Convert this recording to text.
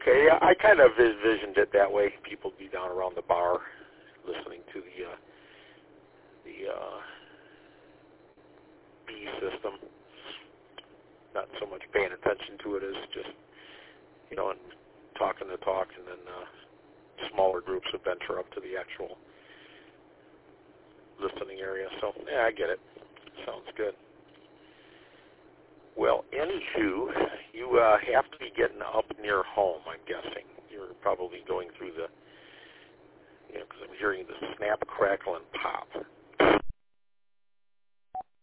Okay, yeah, I kind of envisioned it that way. People be down around the bar listening to the B system, not so much paying attention to it as just, and talking the talk, and then smaller groups would venture up to the actual listening area. So, yeah, I get it. Sounds good. Well, anywho, you have to be getting up near home, I'm guessing. You're probably going through the, because I'm hearing the snap, crackle, and pop.